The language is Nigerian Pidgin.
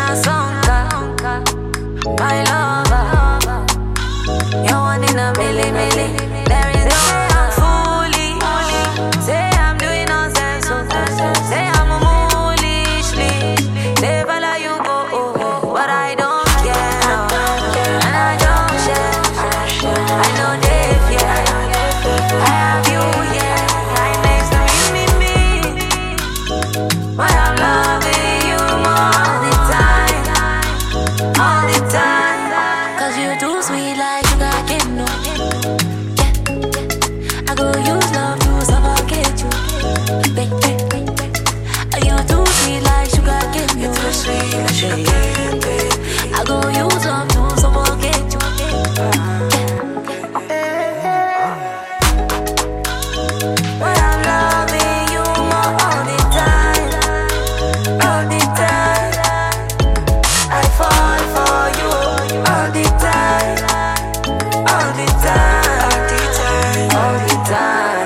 a sonka, my lover. You're one in a million. There is no way I'm foolish. Say I'm doing nonsense. Say I'm a foolishly. Never let you go, but I don't care, no. And I don't share. I know they fear. I have you, yeah. Right next to me. But I'm loving you more all the time. 'Cause you're too sweet like sugar cane, no. Yeah. I go use love to suffocate you, baby. You're too sweet like sugar cane, no. Too sweet like sugar cane, baby. I go use love to suffocate you, but I'm loving you more all the time, all the time. I fall for you all the time, all the time, all the time.